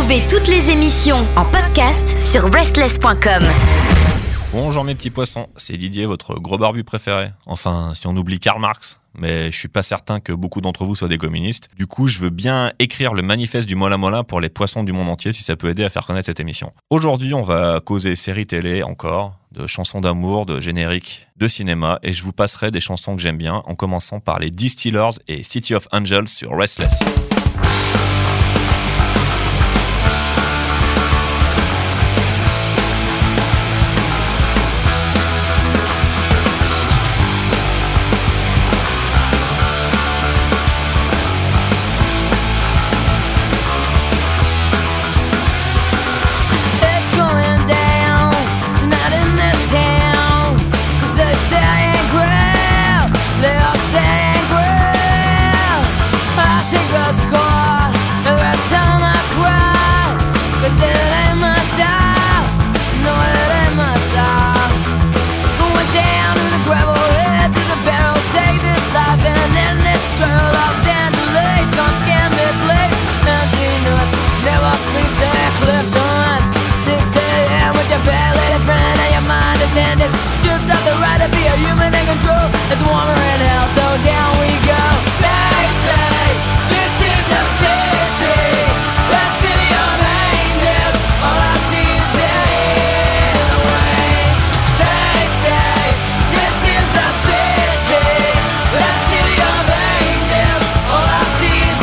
Retrouvez toutes les émissions en podcast sur restless.com. Bonjour mes petits poissons, c'est Didier, votre gros barbu préféré. Enfin, si on oublie Karl Marx, mais je suis pas certain que beaucoup d'entre vous soient des communistes. Du coup, je veux bien écrire le manifeste du Mola Mola pour les poissons du monde entier si ça peut aider à faire connaître cette émission. Aujourd'hui, on va causer séries télé encore, de chansons d'amour, de génériques, de cinéma, et je vous passerai des chansons que j'aime bien, en commençant par les Distillers et City of Angels sur Restless. It's warmer in hell, so down we go. They say this is the city, the city of angels. All I see is dead in the waves. They say this is the city, the city of angels. All I see is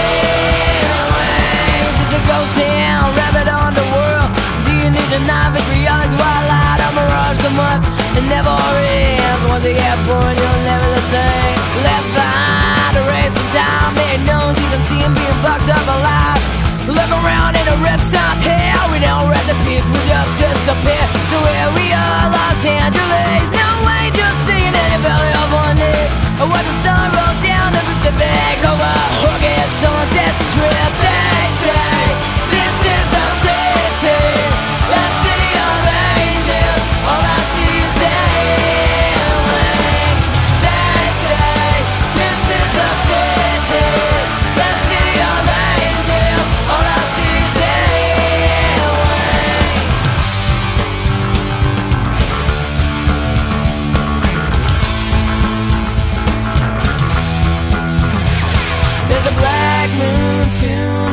dead in the waves. It's a ghost town, rabbit underworld. Do you need your knife, vitriolic, twilight, or mirage the month? It never ends. Once you get born, you're never the same. Left behind, a race of time. Made known, these I'm seeing being bucked up alive. Look around in a reptile's hair. We don't rest in peace, we just disappear. So here we are, Los Angeles. No angels singing in the belly of one day. I watch the sun roll down the Pacific over Hookah Sunset Strip. They say this is the city, the city of angels. All I see is dead away. They say this is the city, the city of angels. All I see is dead away. There's a black moon tonight.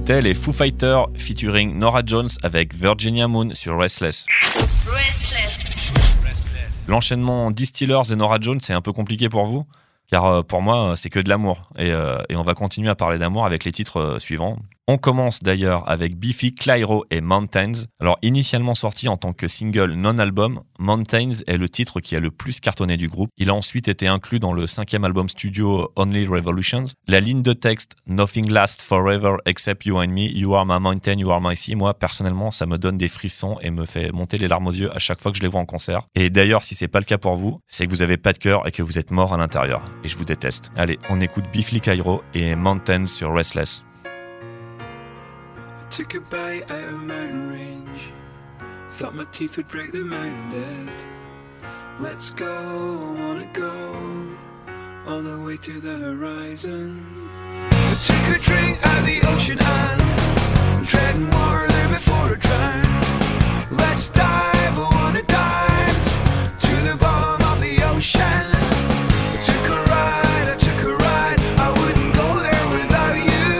C'était les Foo Fighters featuring Norah Jones avec Virginia Moon sur Restless. L'enchaînement Distillers et Norah Jones, c'est un peu compliqué pour vous ? Car pour moi, c'est que de l'amour. Et on va continuer à parler d'amour avec les titres suivants. On commence d'ailleurs avec Biffy Clyro et Mountains. Alors, initialement sorti en tant que single non-album, Mountains est le titre qui a le plus cartonné du groupe. Il a ensuite été inclus dans le 5e album studio Only Revolutions. La ligne de texte « Nothing lasts forever except you and me, you are my mountain, you are my sea », moi, personnellement, ça me donne des frissons et me fait monter les larmes aux yeux à chaque fois que je les vois en concert. Et d'ailleurs, si c'est pas le cas pour vous, c'est que vous avez pas de cœur et que vous êtes mort à l'intérieur. Et je vous déteste. Allez, on écoute Biffy Clyro et Mountains sur Restless. Took a bite out of mountain range. Thought my teeth would break the mountain dead. Let's go, I wanna go all the way to the horizon. I took a drink out of the ocean and I'm treading water there before I drown. Let's dive, I wanna dive to the bottom of the ocean. I took a ride, I wouldn't go there without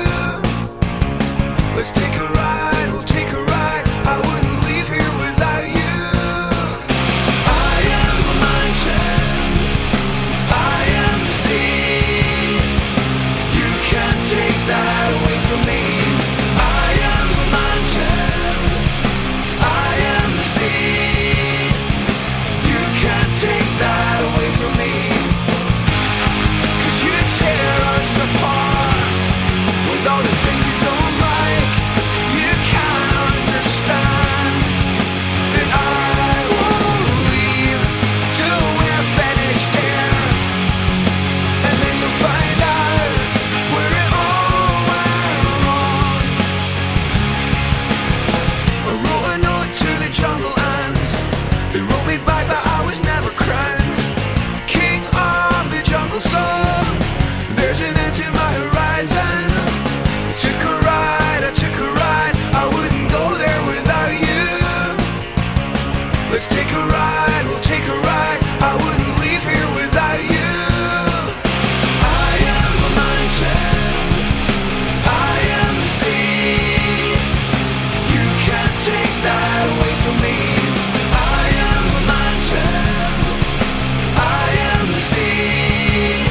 you. Let's take a ride, we'll take a ride, I wouldn't leave here without you. I am a mountain, I am the sea. You can't take that away from me. I am a mountain, I am the sea. You can't take that away from me. 'Cause you tear us apart with all the things you don't like. You can't understand that I won't leave till we're finished here. And then you'll find out where it all went wrong. I wrote a note to the jungle and they wrote me back that I was never crowned king of the jungle, so there's an end to my horizon. I took a ride, I wouldn't go there without you. Let's take a ride, we'll take a ride, I wouldn't leave here without you. I am a mountain, I am the sea. You can't take that away from me. I am a mountain, I am the sea.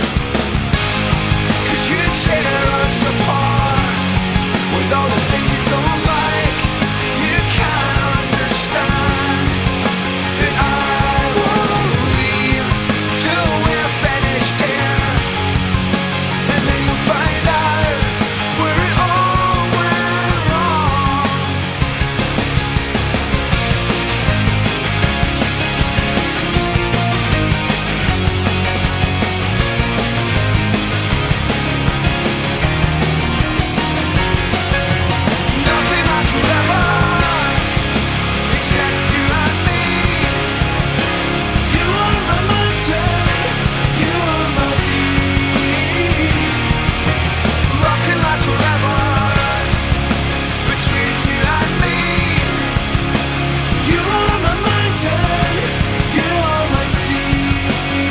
'Cause you tear us apart with all the things you don't like. You can't understand that I won't leave till we're finished here. And then you'll find out where it all went wrong. Nothing lasts forever except you and me. You are my mountain, you are my sea. Love can last forever between you and me. You are my mountain, you are my sea.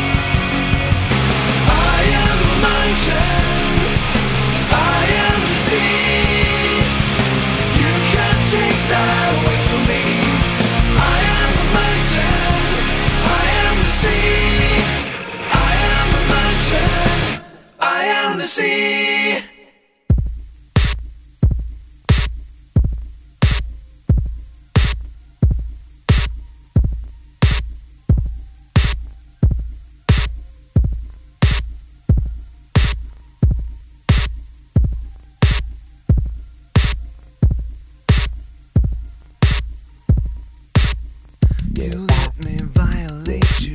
I am a mountain, I am the sea. You can't take that away from me. I am a mountain, I am the sea. I am a mountain, I am the sea. You let me violate you.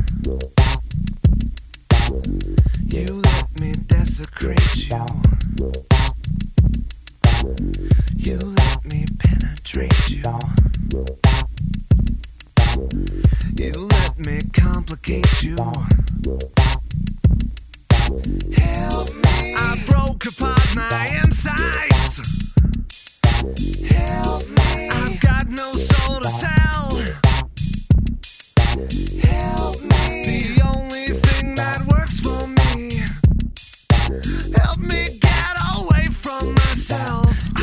You let me desecrate you. You let me penetrate you. You let me complicate you. Help me. I broke apart my insides. Help me. I've got no soul to tell. Help me. The only thing that works for me. Help me get away from myself.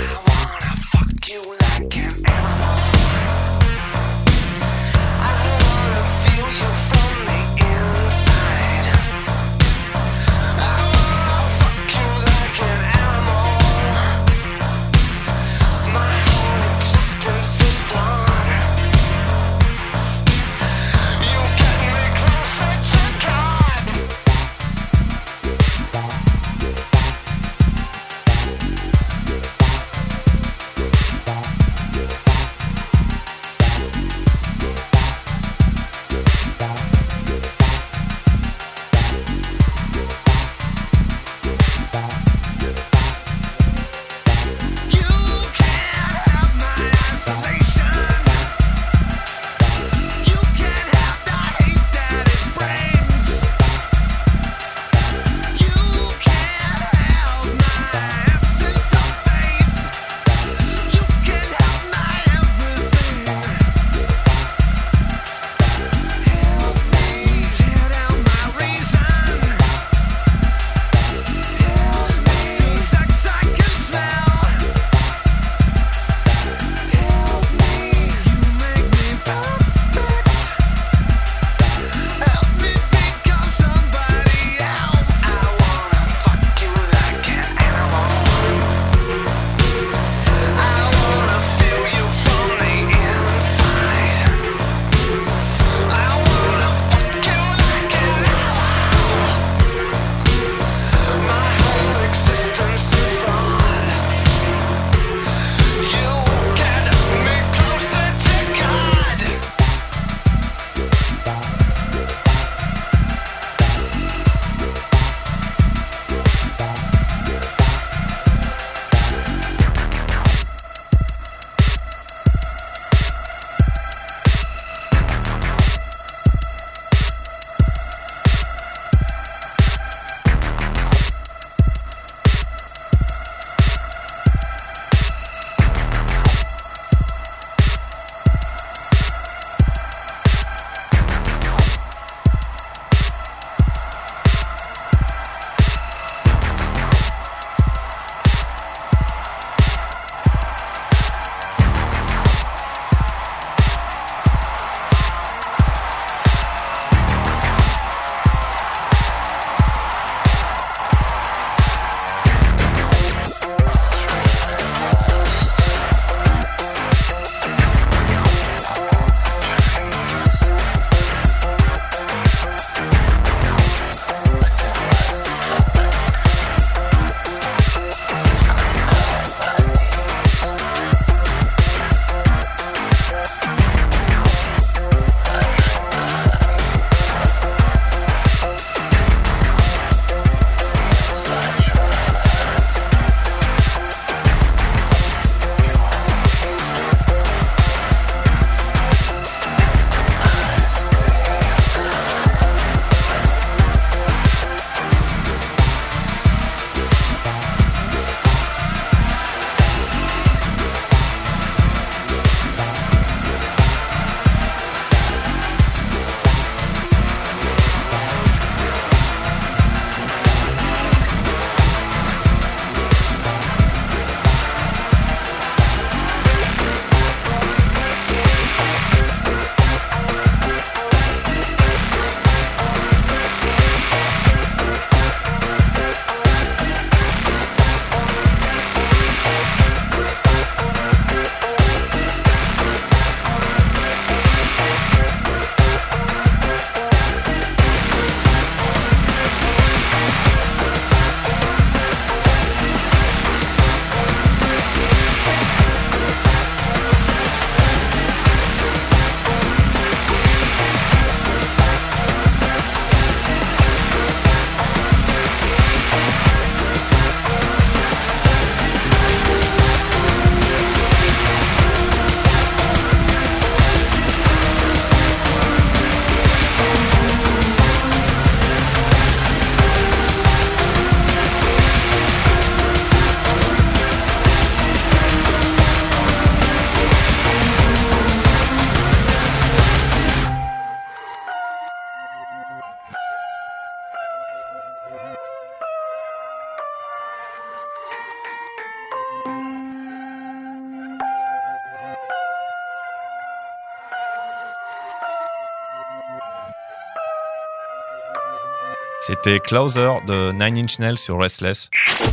C'était Closer de Nine Inch Nails sur Restless.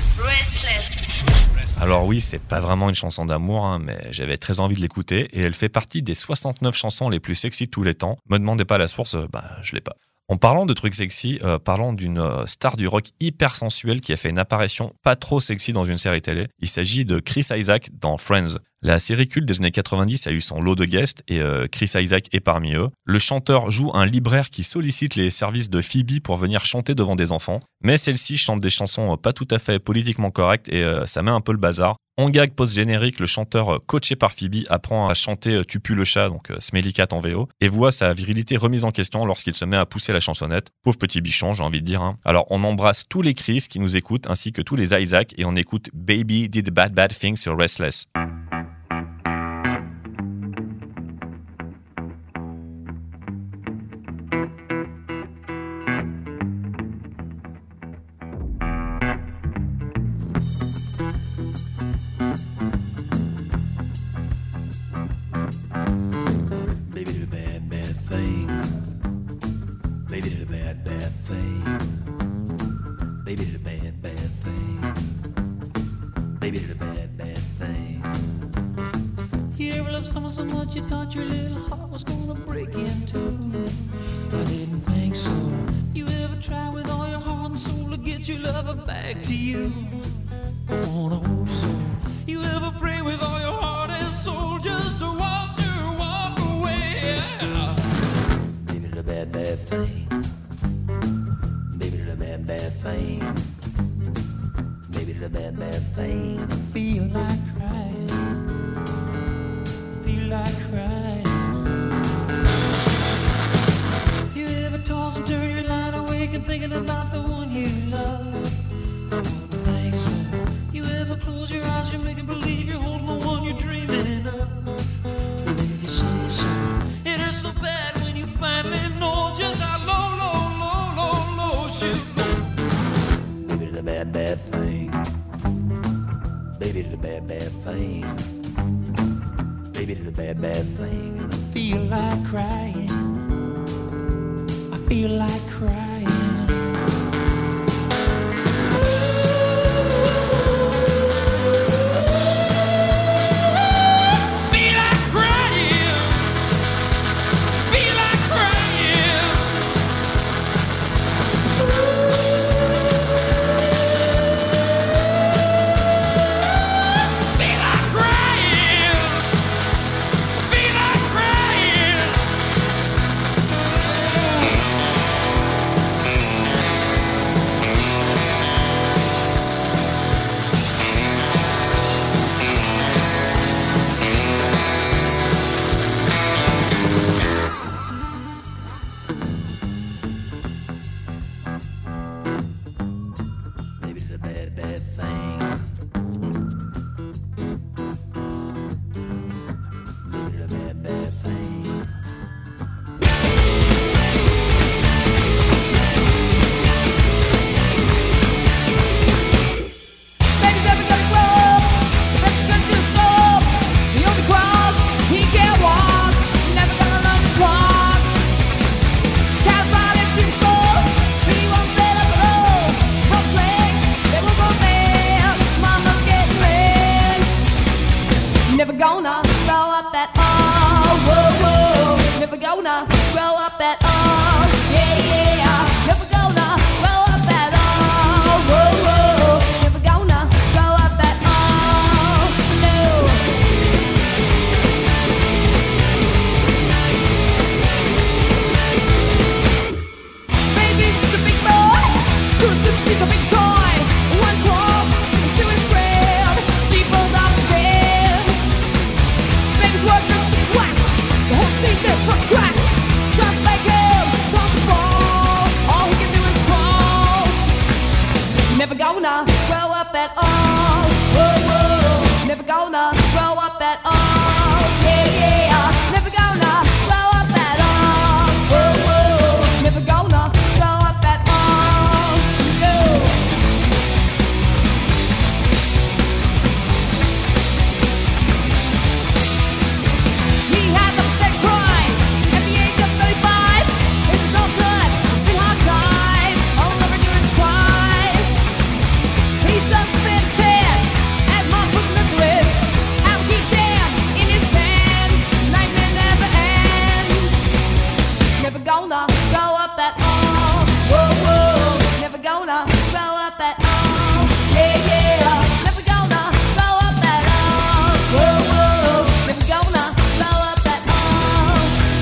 Alors oui, c'est pas vraiment une chanson d'amour, hein, mais j'avais très envie de l'écouter et elle fait partie des 69 chansons les plus sexy de tous les temps. Me demandez pas la source, je l'ai pas. En parlant de trucs sexy, parlons d'une star du rock hyper sensuelle qui a fait une apparition pas trop sexy dans une série télé. Il s'agit de Chris Isaak dans Friends. La série culte des années 90 a eu son lot de guests et Chris Isaak est parmi eux. Le chanteur joue un libraire qui sollicite les services de Phoebe pour venir chanter devant des enfants. Mais celle-ci chante des chansons pas tout à fait politiquement correctes et ça met un peu le bazar. En gag post-générique, le chanteur coaché par Phoebe apprend à chanter Tu pues le chat, donc Smelly Cat en VO, et voit sa virilité remise en question lorsqu'il se met à pousser la chansonnette. Pauvre petit bichon, j'ai envie de dire. Hein. Alors on embrasse tous les Chris qui nous écoutent ainsi que tous les Isaac et on écoute Baby Did Bad Bad Things sur Restless. On the gonna grow up at all. Whoa, whoa, never gonna grow up at all. Yeah, yeah, never gonna grow up at all. Whoa, whoa, never gonna grow up at all.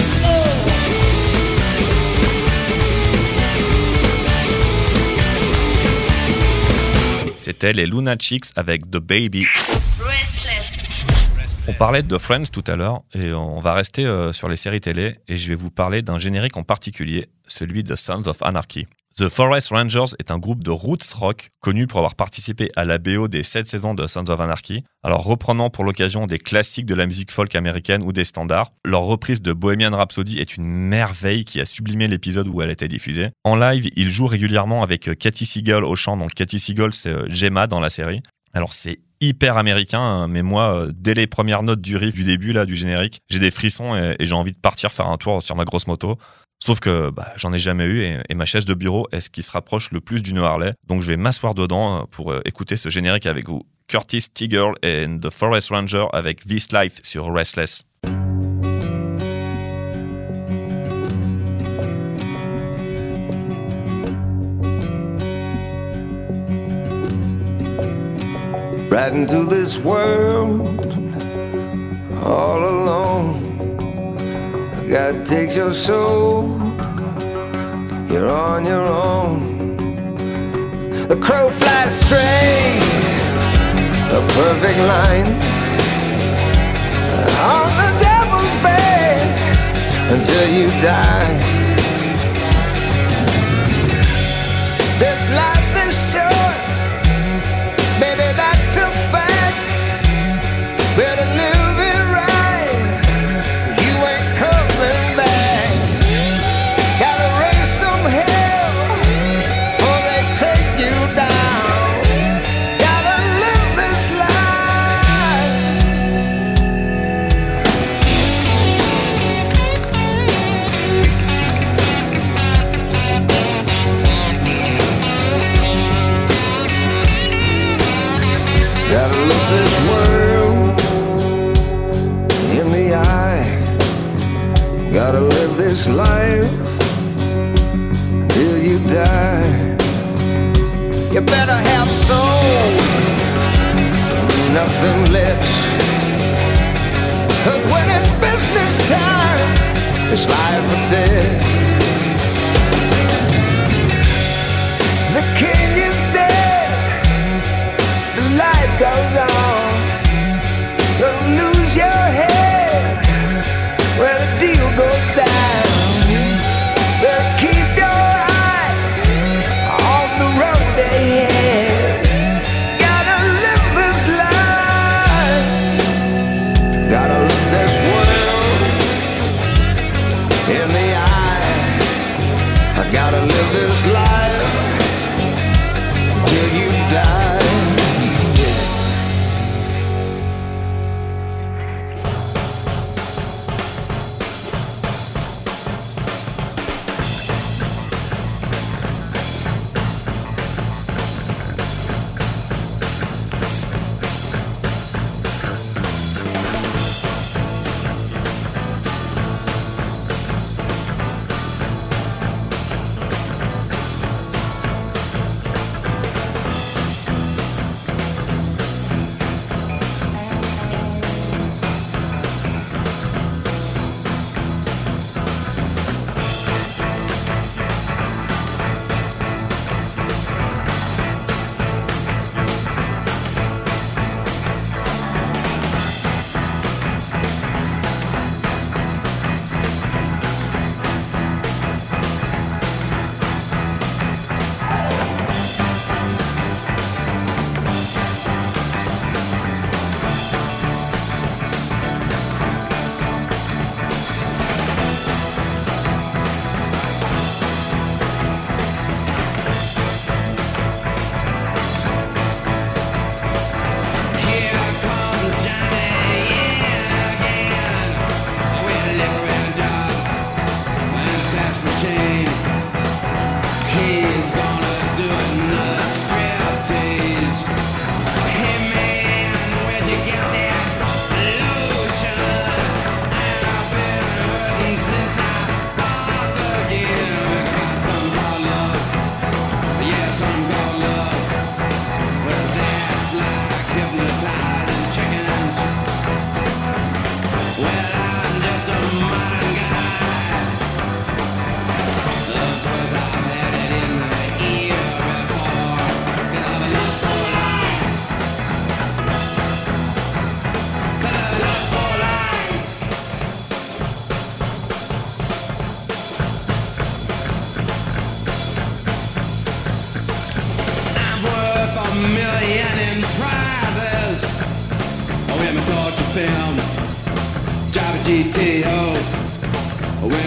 C'était les Lunatics avec The Baby. Restless. On parlait de Friends tout à l'heure et on va rester sur les séries télé et je vais vous parler d'un générique en particulier, celui de Sons of Anarchy. The Forest Rangers est un groupe de roots rock connu pour avoir participé à la BO des 7 saisons de Sons of Anarchy. Alors reprenant pour l'occasion des classiques de la musique folk américaine ou des standards, leur reprise de Bohemian Rhapsody est une merveille qui a sublimé l'épisode où elle était diffusée. En live, ils jouent régulièrement avec Cathy Segal au chant, donc Cathy Segal c'est Gemma dans la série. Alors c'est hyper américain, hein, mais moi, dès les premières notes du riff du début là du générique, j'ai des frissons et j'ai envie de partir faire un tour sur ma grosse moto. Sauf que j'en ai jamais eu et ma chaise de bureau est ce qui se rapproche le plus d'une Harley. Donc je vais m'asseoir dedans pour écouter ce générique avec vous. Curtis Tigger et The Forest Ranger avec This Life sur Restless. Right into this world all alone. God takes your soul, you're on your own. The crow flies straight, a perfect line, on the devil's bed until you die. This life is short, baby, that's a fact. Better live it right, you ain't coming back. Gotta raise some hell before they take you down. Gotta live this life. Gotta look this world in the eye. Gotta live this life till you die. You better have soul, nothing less. 'Cause when it's business time, it's life or death. The king is dead, the life goes on. Don't lose your head when the deal goes down. Better keep your eyes on the road ahead. Gotta live this life. Gotta look this world in the eye. I gotta live this life till you die.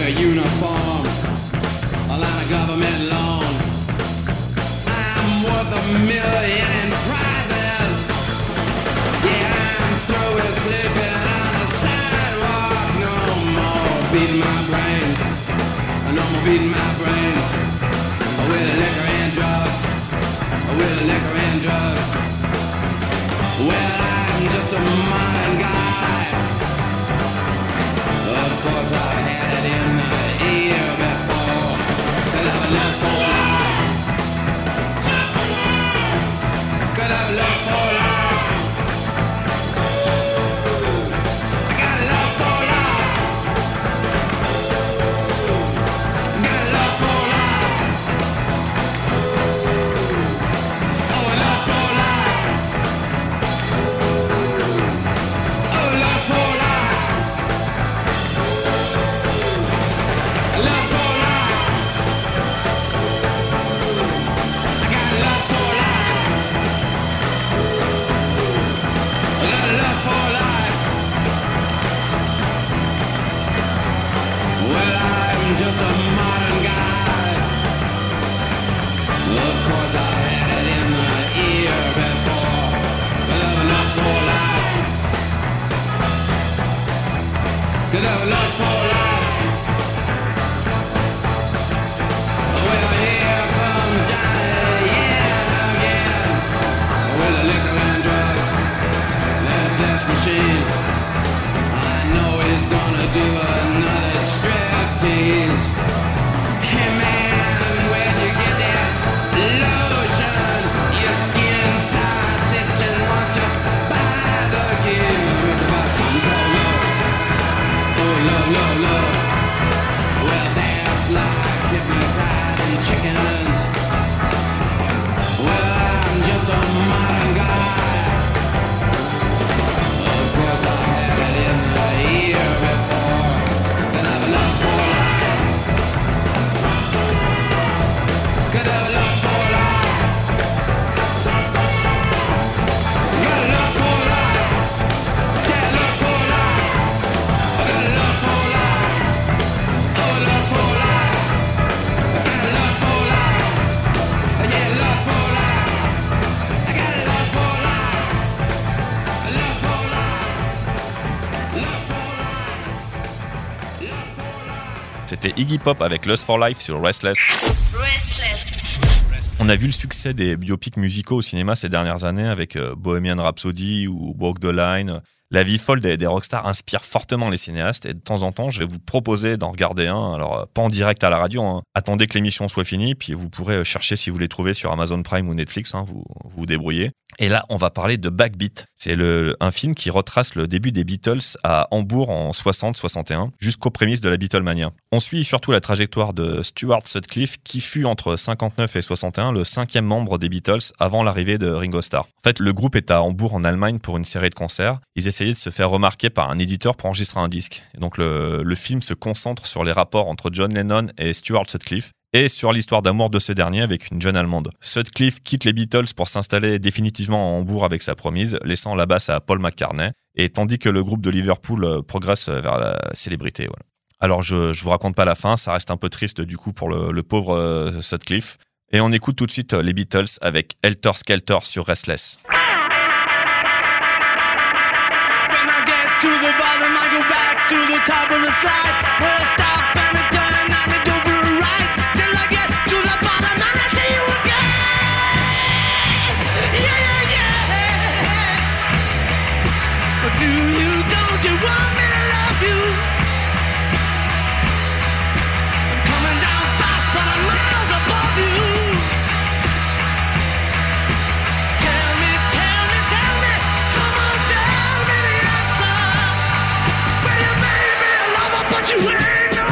a uniform, a line of government loan. I'm worth $1 million in prizes. Yeah, I'm through with sleeping on the sidewalk. No more beating my brains. No more beating my brains. With liquor and drugs. With liquor and drugs. Well, I'm just a modern guy. Of course I've had it in the ear before. Could have a lust for life. Could have a lust for life. I got a lust for life. I got a lust for life. Oh, a lust for life. Oh, a lust for life. Love for life. I got love for life. Love for life. Well, I'm just a modern guy. Of course I had it in the ear before. Love for life. Good love for life. Well, here comes Johnny, yeah, again. With the liquor and drugs, that flesh machine. I know he's gonna do another striptease. Hey man, when you get that lotion, your skin starts itching once you buy the gift. About something called love. Oh, love, love, love. Well, that's like hypnotizing chickens. Well, I'm just a modern guy. Of course I had it in the ear before. Could have a lust for life. Could have a lust for life. Got a lust for life. Yeah, lust for life. I got a lust for life. Oh, lust for life. I got a lust for life. Yeah, lust for life. I got a lust for life. Lust for life. Lust for life. Lust for life. C'était Iggy Pop avec Lust for Life sur Restless. On a vu le succès des biopics musicaux au cinéma ces dernières années avec Bohemian Rhapsody ou Walk the Line. La vie folle des rockstars inspire fortement les cinéastes et de temps en temps, je vais vous proposer d'en regarder un. Alors, pas en direct à la radio, hein. Attendez que l'émission soit finie, puis vous pourrez chercher si vous les trouvez sur Amazon Prime ou Netflix, hein, vous débrouillez. Et là, on va parler de Backbeat. C'est un film qui retrace le début des Beatles à Hambourg en 60-61, jusqu'aux prémices de la Beatlemania. On suit surtout la trajectoire de Stuart Sutcliffe, qui fut entre 59 et 61 le 5e membre des Beatles avant l'arrivée de Ringo Starr. En fait, le groupe est à Hambourg en Allemagne pour une série de concerts. Ils essayaient de se faire remarquer par un éditeur pour enregistrer un disque. Et donc le film se concentre sur les rapports entre John Lennon et Stuart Sutcliffe, et sur l'histoire d'amour de ce dernier avec une jeune Allemande. Sutcliffe quitte les Beatles pour s'installer définitivement à Hambourg avec sa promise, laissant la basse à Paul McCartney, et tandis que le groupe de Liverpool progresse vers la célébrité. Voilà. Alors je vous raconte pas la fin, ça reste un peu triste du coup pour le pauvre Sutcliffe. Et on écoute tout de suite les Beatles avec Helter Skelter sur Restless. When I get to the bottom, I go back to the top of the slide. Where I stop and I turn and I do for a ride. Till I get to the bottom and I see you again. Yeah, yeah, yeah. But don't you want me to love you? I'm coming down fast, but I'm miles above you. Tell me, come on, tell me the answer. Well, you may be a lover, but you ain't no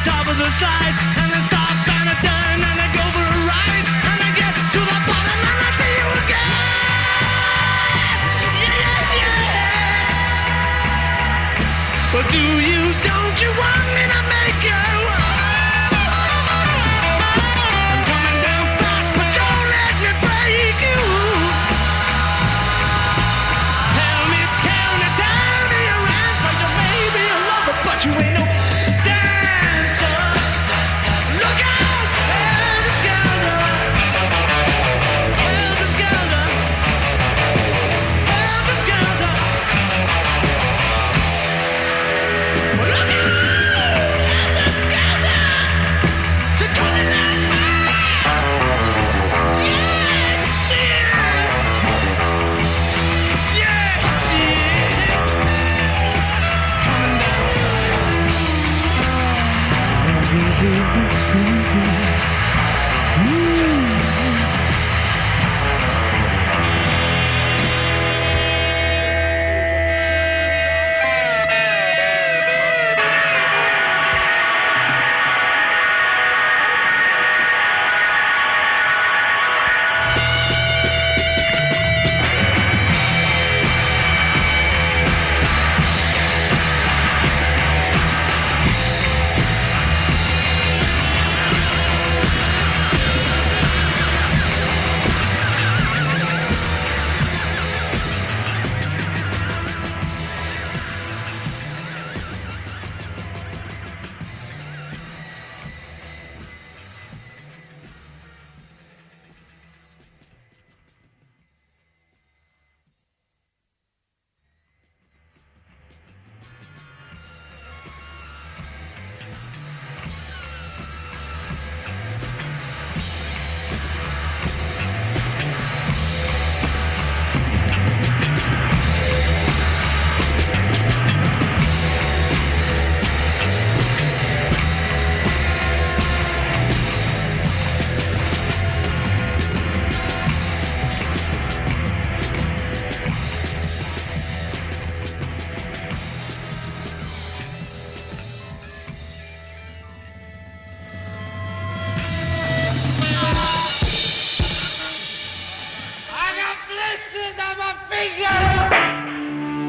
top of the slide, and they stop and they turn and they go for a ride, and they get to the bottom and I see you again. Yeah, yeah, yeah. But do you, don't you want me to make you? I'm coming down fast, but don't let me break you. Tell me your answer. You may be a lover, but you ain't no dancer. Look out, Elvis Costello. Elvis Costello. Elvis Costello. Look out, Elvis Costello. She's coming down fast. Yes, she is. Yes, she is. Coming down. I got blisters on my fingers.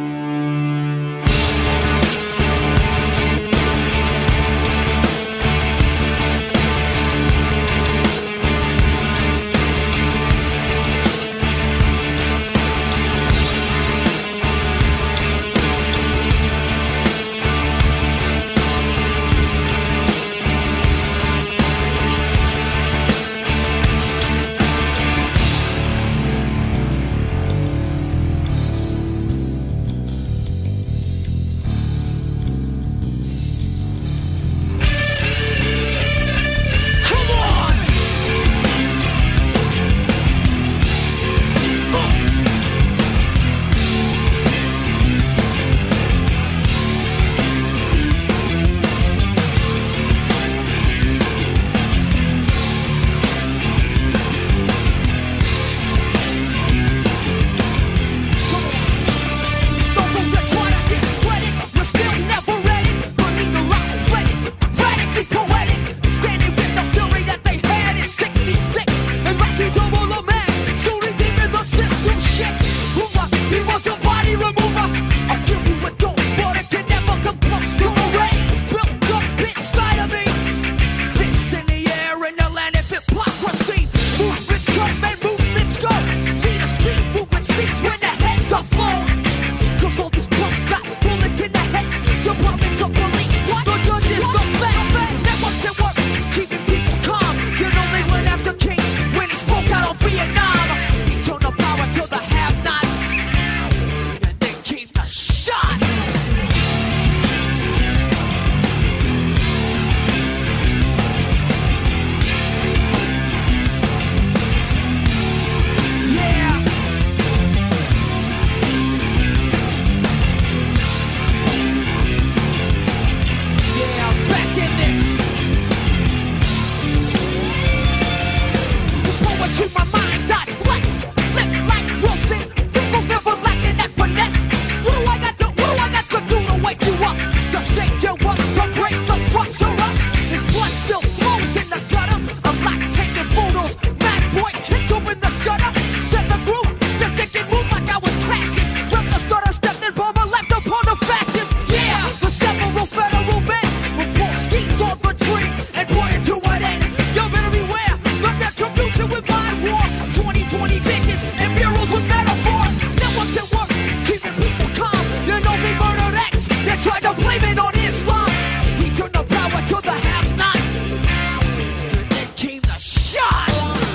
the shutter, set the groove, just thinking move like I was crashes. From the stutter, stepped in bomber, left upon the fascists. Yeah, the several federal men will pull schemes off the tree and point it to an end. You better beware, the retribution with mind war. 2020 visions and murals with metaphors. Networks at work, keeping people calm. You know they murdered X, they tried to blame it on Islam. He turned the power to the have-nots. Then came the shot.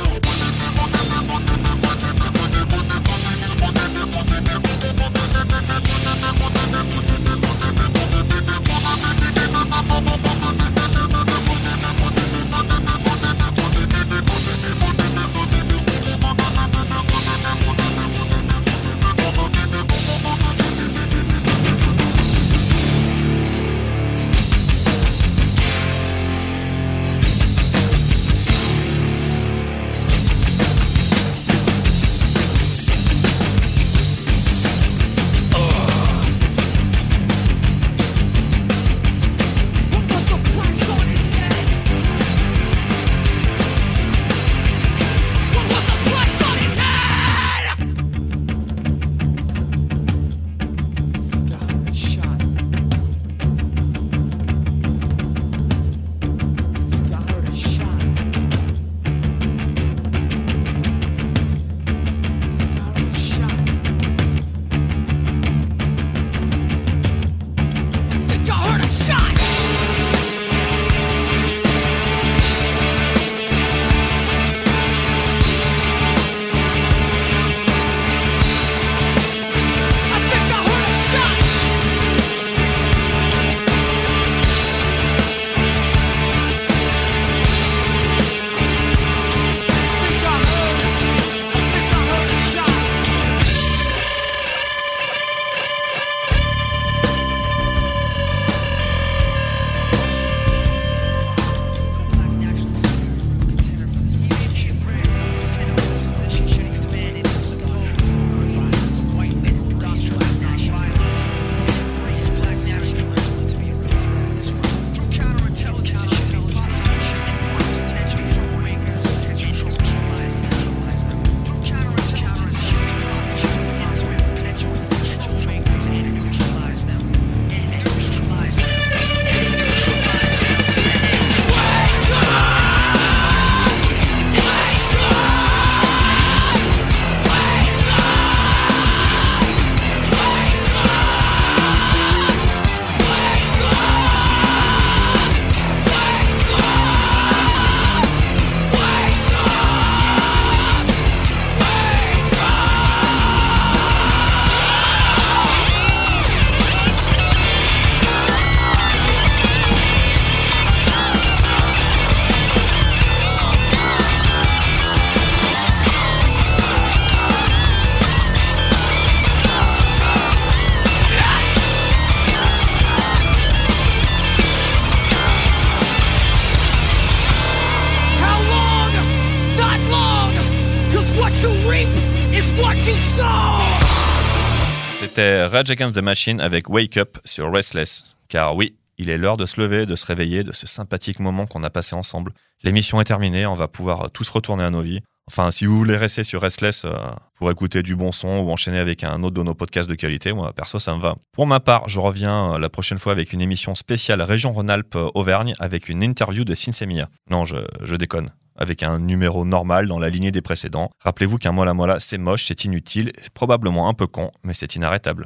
C'était Rage Against the Machine avec Wake Up sur Restless. Car oui, il est l'heure de se lever, de se réveiller de ce sympathique moment qu'on a passé ensemble. L'émission est terminée, on va pouvoir tous retourner à nos vies. Enfin, si vous voulez rester sur Restless pour écouter du bon son ou enchaîner avec un autre de nos podcasts de qualité, moi, perso, ça me va. Pour ma part, je reviens la prochaine fois avec une émission spéciale Région Rhône-Alpes-Auvergne avec une interview de Sinsemilla. Non, je déconne. Avec un numéro normal dans la lignée des précédents. Rappelez-vous qu'un Mola Mola, c'est moche, c'est inutile, c'est probablement un peu con, mais c'est inarrêtable.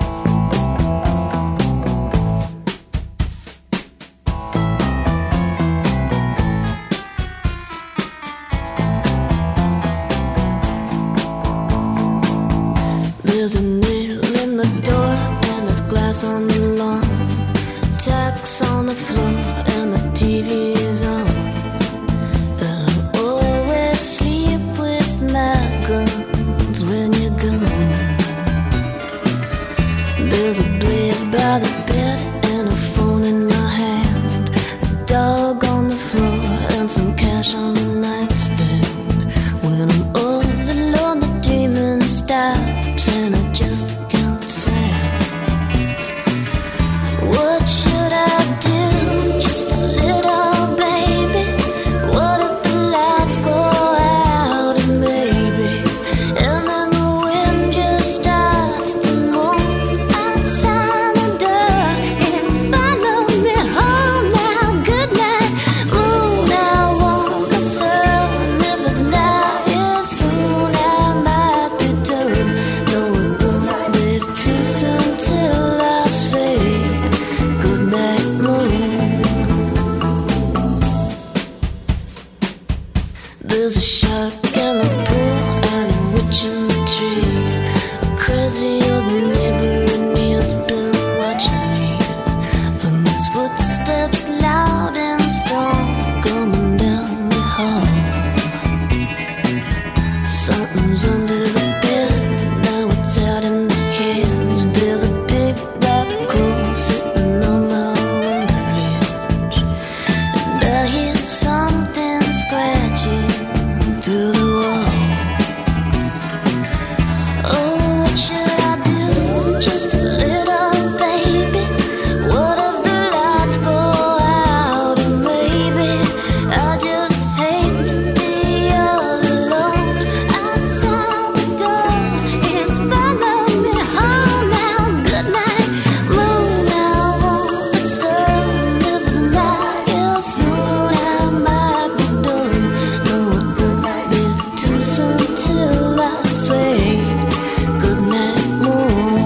There's a nail in the door and there's glass on the lawn. Tacks on the floor and the TV is on. And I always sleep with my guns when you're gone. There's a blade by the bed and a phone in my hand. A dog on the floor and some cash on the nightstand. When I'm all alone the dreaming stops and I just can't sound. What should I do? Just a little baby. What if the lights go out and maybe tree. A crazy old neighbor and he has been watching me. And his footsteps loud and strong coming down the hall. Something's under the bed, now it's out in the hands. There's a big black hole sitting on my window ledge, and I hear something scratching through the wall. Oh, what should I do? Just a little baby. What if the lights go out and maybe I just hate to be all alone outside the door. If follow me home now, good night, moon. I want the sun. If the night is soon, I might be done. No, it won't be too soon till I say good night, moon.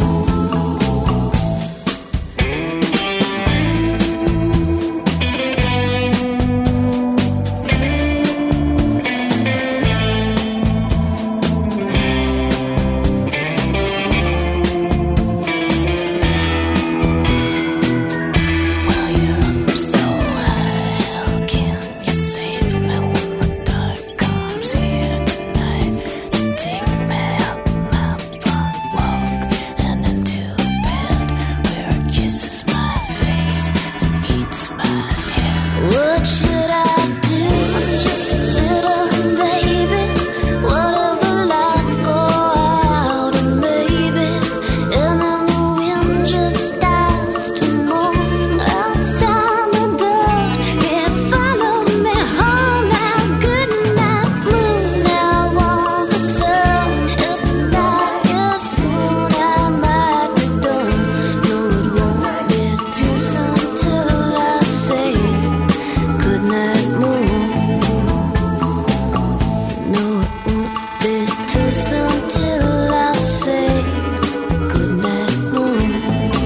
While you're up so high, how can you save me when the dark comes here tonight to take me out my front walk and into the bed where it kisses my face and eats my head? What should I do? Just a little baby. What if the lights go out and maybe, and then the wind just starts to moan outside the door? Yeah, follow me home now. Good night, moon. I want the sun. If the night is soon, I might be done. No, it won't be too soon till I say good night, moon. No, it won't be too soon till I say good night, moon.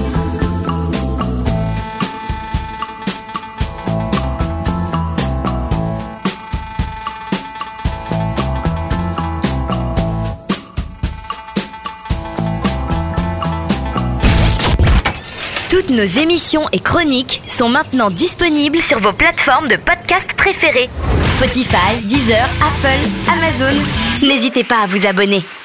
Toutes nos émissions et chroniques sont maintenant disponibles sur vos plateformes de podcast préférées. Spotify, Deezer, Apple, Amazon. N'hésitez pas à vous abonner.